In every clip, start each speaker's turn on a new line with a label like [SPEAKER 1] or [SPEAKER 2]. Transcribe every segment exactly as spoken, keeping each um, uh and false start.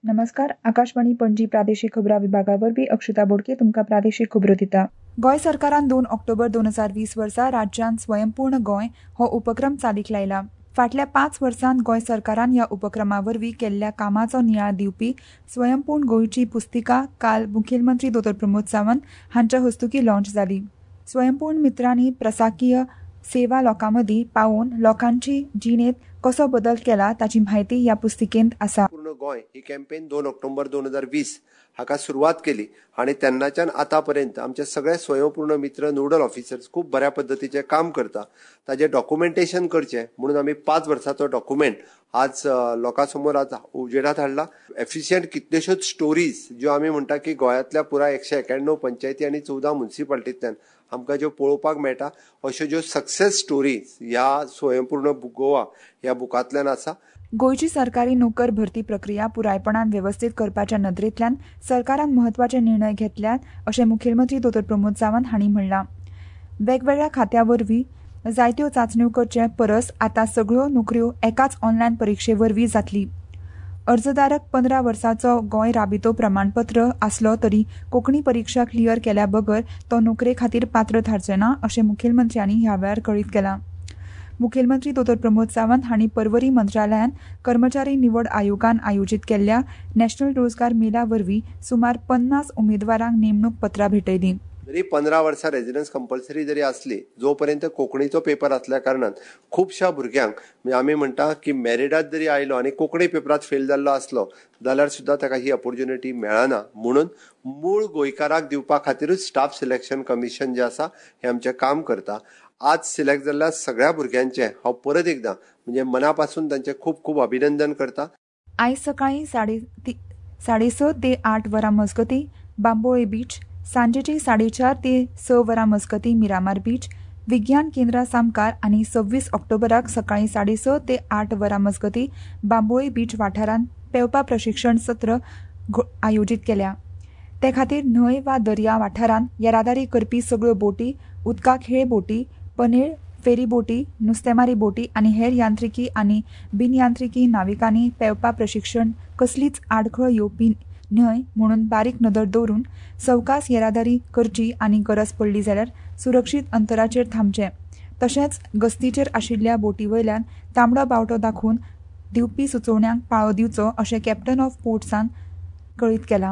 [SPEAKER 1] नमस्कार. आकाशवाणी पणजी प्रादेशीक खबरां विभागा वरवीं अक्षता बोडके तुमकां प्रादेशीक खबरो दिता. गोंय सरकारान दोन ऑक्टोबर दोन हजार वीस वर्सा राज्यांत स्वयंपूर्ण गोंय हो उपक्रम चालीक लायला. फाटल्या पांच वर्सांत गोंय सरकारान ह्या उपक्रमा वरवीं केल्ल्या कामाचो नियाळ दिवपी स्वयंपूर्ण गोंयची पुस्तिका काल मुखेलमंत्री दोतोर प्रमोद सावंत हांच्या हस्तुकीं लॉन्च जाली. स्वयंपूर्ण मित्रांनी प्रशासकीय सेवा लोकांमदीं पावोवन लोकांची जिणेंत कसो बदल केला ताची म्हायती ह्या पुस्तिकेंत आसा.
[SPEAKER 2] पूर्ण गोंय ही कॅम्पेन दोन ऑक्टोबर दोन हजार वीस हाका सुरवात केली आणि तेन्नाच्यान आतापर्यंत आमचे सगळे स्वयंपूर्ण मित्र नोडल ऑफिसर्स खूप बऱ्या पद्धतीचे काम करता. ताजे डॉक्युमेंटेशन करचे म्हणून आमी पांच वर्साचो डॉक्युमेंट आज लोकांसमोर आज उजेडात हाडला. एफिशियंट कितल्योश्योच स्टोरीज ज्यो आमी म्हणटा की गोंयांतल्या पुराय एकशे एक्याण्णव पंचायती आनी चौदा म्युनिसिपालिटींतल्यान आमकां ज्यो पळोवपाक मेळटा अश्यो ज्यो सक्सेस स्टोरीज ह्या स्वयंपूर्ण गोवा ह्या बुकांतल्यान आसा.
[SPEAKER 1] गोंयची सरकारी नोकर भरती प्रक्रिया पुरायपणान वेवस्थीत करपाच्या नदरेंतल्यान सरकारान म्हत्वाचे निर्णय घेतल्यात अशें मुखेलमंत्री दोतोर प्रमोद सावंत हांणी म्हणलां. वेगवेगळ्या खात्यां वरवीं जायत्यो चांचण्यो करचे परस आतां सगळ्यो नोकऱ्यो एकाच ऑनलायन परिक्षे वरवीं जातली. अर्जदाराक पंदरा वर्सांचो गोंय राबितो प्रमाणपत्र आसलो तरी कोंकणी परिक्षा क्लियर केल्या बगर तो नोकरे खातीर पात्र थारचे ना अशें मुखेलमंत्र्यांनी ह्या वेळार कळीत केलां. मुखेलमंत्री दोतोर प्रमोद सावंत हांणी पर्वरी मंत्रालयान कर्मचारी निवड आयोगान आयोजीत केल्ल्या नॅशनल रोजगार मेला वरवीं सुमार पन्नास उमेदवारांक नेमणूक पत्रां भेटयलीं.
[SPEAKER 2] जरी पंदरा वर्सां रेजिडन्स कंपल्सरी जरी असली जो पर्यंत कोंकणीचो पेपर असल्या कारणान खुबश्या भुरग्यांक आमी म्हणटा की मेरिटात जरी आयलो आनी कोंकणी पेपरात फेल जाल्लो आसलो जाल्यार सुद्दां ताका ही ऑपॉर्च्युनिटी मेळना. म्हणून मूळ गोंयकाराक दिवपा खातीरूच स्टाफ सिलेक्शन कमिशन जे आसा हे आमचें काम करता. आज सिलेक्ट जाल्ल्या सगळ्या भुरग्यांचे हांव परत एकदां म्हणजे मना पासून तांचे खूब खूब अभिनंदन करता.
[SPEAKER 1] आयज सकाळीं साडे साडे स ते आठ वरां मजगतीं बांबोळे बीच, सांजेची साडेचार ते स वरां मजगतीं मिरामार बीच, विज्ञान केंद्रा सामकार आनी सव्वीस ऑक्टोबराक सकाळीं साडे स ते आठ वरां मजगतीं बांबोळे बीच वाठारांत पेंवपा प्रशिक्षण सत्र आयोजीत केल्या. ते खातीर न्हंय वा दर्या वाठारांत येरादारी करपी सगळ्यो बोटी, उदका खेळ बोटी, पनेळ, फेरी बोटी, नुस्तेमारी बोटी आनी हेर यांत्रिकी आनी बिनयांत्रिकी नाविकांनी पेंवपा प्रशिक्षण कसलीच आडखळ येवपी न्हय म्हणून बारीक नदर दवरून सवकास येरादारी करची आनी गरज पडली जाल्यार सुरक्षीत अंतराचेर थांबचे. तशेंच गस्तीचेर आशिल्ल्या बोटी वयल्यान तांबडो बावटो दाखोवन दिवपी सुचोवण्यांक पाळो दिवचो अशें कॅप्टन ऑफ पोर्ट्सान कळीत केलां.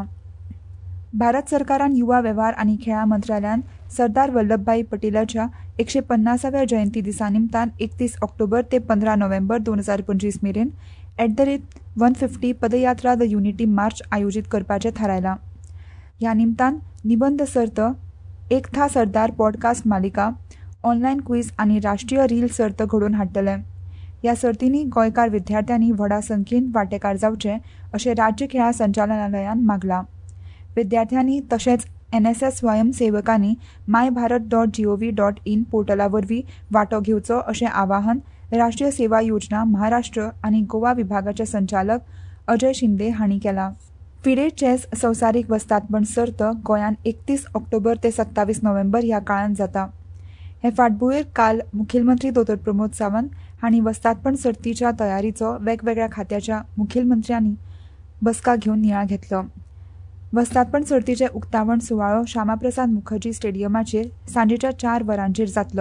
[SPEAKER 1] भारत सरकारान युवा वेव्हार आनी खेळां मंत्रालयान सरदार वल्लभभाई पटेलाच्या एकशे पन्नासाव्या जयंती दिसा निमतान एकतीस ऑक्टोबर ते पंदरा नोव्हेंबर दोन हजार पंचवीस मेरेन at the rate one fifty पदयात्रा द युनिटी मार्च आयोजीत करपाचें थारायलां. ह्या निमतान निबंध सर्त, एक था सरदार पॉडकास्ट मालिका, ऑनलायन क्विज आनी राष्ट्रीय रील सर्त घडोवन हाडटले. ह्या सर्तींनी गोंयकार विद्यार्थ्यांनी व्हडा संख्येन वांटेकार जावचे अशें राज्य खेळां संचालनालयान मागलां. विद्यार्थ्यांनी तशेंच एन एस एस स्वयंसेवकांनी my Bharat dot gov dot in पोर्टला वरवीं वांटो घेवचो अशें आवाहन राष्ट्रीय सेवा योजना महाराष्ट्र आनी गोवा विभागाचे संचालक अजय शिंदे हांणी केलां. फिडे चॅस संवसारीक वस्तादपण सर्त गोंयांत एकतीस ऑक्टोबर ते सत्तावीस नोव्हेंबर ह्या काळांत जाता. हे फाटभुंयेर काल मुखेलमंत्री दोतोर प्रमोद सावंत हांणी वस्तादपण सर्तीच्या तयारीचो वेगवेगळ्या खात्याच्या मुखेलमंत्र्यांनी बसका घेवन नियाळ घेतलो. वस्तादपण सर्तीचे उक्तावण सुवाळो श्यामाप्रसाद मुखर्जी स्टेडियमाचेर सांजेच्या चार वरांचेर जातलो.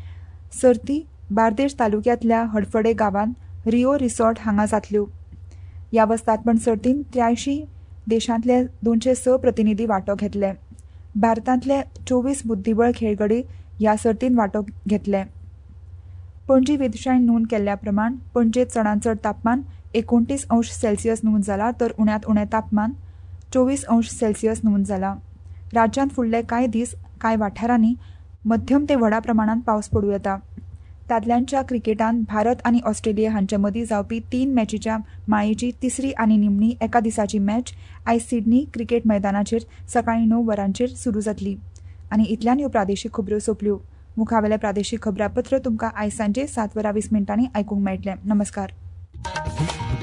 [SPEAKER 1] सर्ती बार्देश तालुक्यांतल्या हडफडे गांवांत रिओ रिसॉर्ट हांगा जातल्यो. ह्या वस्तादपण सर्तीन त्र्यायंशी देशांतले दोनशे स प्रतिनिधी वांटो घेतले. भारतांतले चोवीस बुद्धीबळ खेळगडे ह्या सर्तीन वांटो घेतले. पणजी वेधशाळेन नोंद केल्ल्या प्रमाण पणजेंत चडांत चड तापमान एकोणतीस अंश सेल्सियस नोंद जाला तर उण्यांत उणें तापमान चोवीस अंश सेल्सियस नोंद जाला. राज्यांत फुडले कांय दीस कांय वाठारांनी मध्यम ते व्हडा प्रमाणांत पावस पडूं येता. दादल्यांच्या क्रिकेटांत भारत आनी ऑस्ट्रेलिया हांचे मदीं जावपी तीन मॅचीच्या माळेची तिसरी आनी निमणी एका दिसाची मॅच आयज सिडनी क्रिकेट मैदानाचेर सकाळीं णव वरांचेर सुरू जातली. आनी इतल्यान ह्यो प्रादेशीक खबरो सोंपल्यो. मुखावेलें प्रादेशीक खबरापत्र तुमकां आयज सांजे सात वरां वीस मिनटांनी आयकूंक मेळटलें. नमस्कार.